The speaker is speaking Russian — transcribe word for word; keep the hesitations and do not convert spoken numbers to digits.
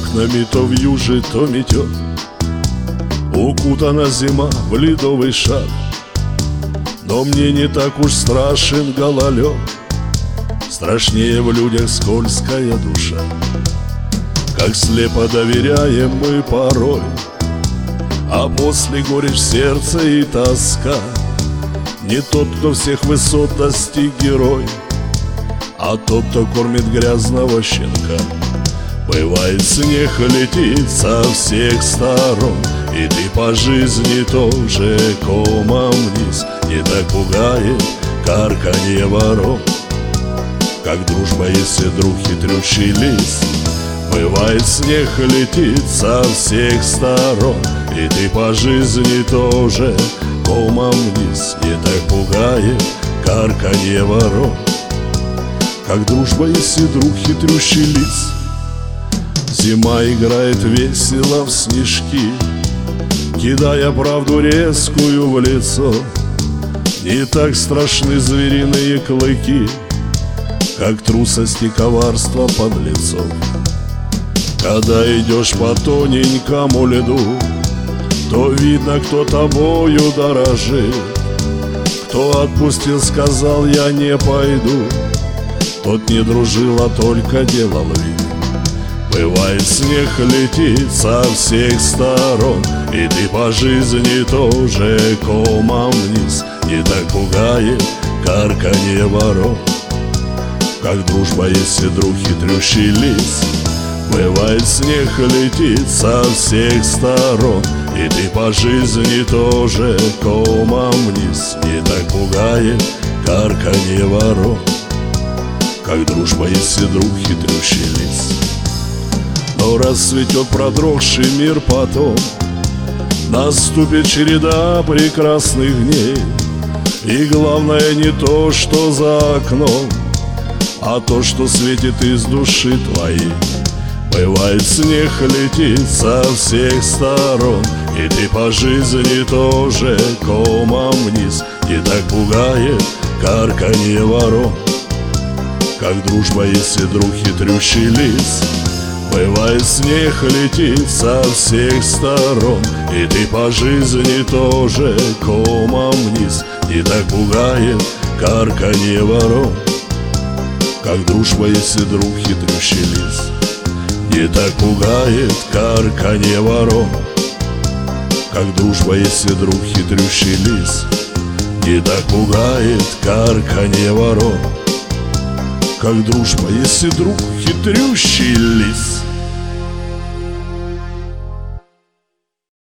окнами то вьюжит, то метет. Укутана зима в ледовый шар, но мне не так уж страшен гололед. Страшнее в людях скользкая душа. Как слепо доверяем мы порой, а после горечь в сердце и тоска. Не тот, кто всех высот достиг герой, а тот, кто кормит грязного щенка. Бывает, снег летит со всех сторон, и ты по жизни тоже комом вниз. Не так пугает карканье ворон, как дружба, если друг хитрющий лис. Бывает, снег летит со всех сторон, и ты по жизни тоже комом вниз. Не так пугает карканье ворон, как дружба, если друг хитрющий лис. Зима играет весело в снежки, кидая правду резкую в лицо. Не так страшны звериные клыки, как трусость и коварство подлецов. Когда идешь по тоненькому льду, то видно, кто тобою дорожит. Кто отпустил, сказал, я не пойду, тот не дружил, а только делал вид. Бывает, снег летит со всех сторон, и ты по жизни тоже комом вниз. Не так пугает карканье ворон, как дружба, если друг хитрющий лис. Бывает, снег летит со всех сторон, и ты по жизни тоже комом вниз. Не так пугает карканье ворон, как дружба, если друг хитрющий лис. Но расцветет продрогший мир потом, наступит череда прекрасных дней. И главное не то, что за окном, а то, что светит из души твоей. Бывает, снег летит со всех сторон, и ты по жизни тоже комом вниз. Не так пугает карканье ворон, как дружба, если друг хитрющий лис. Бывает, снег летит со всех сторон, и ты по жизни тоже комом вниз. Не так пугает карканье ворон, как дружба, если друг хитрющий лис. Не так пугает карканье ворон, как дружба, если друг хитрющий лис. Не так пугает карканье ворон, как дружба, если друг хитрющий лис.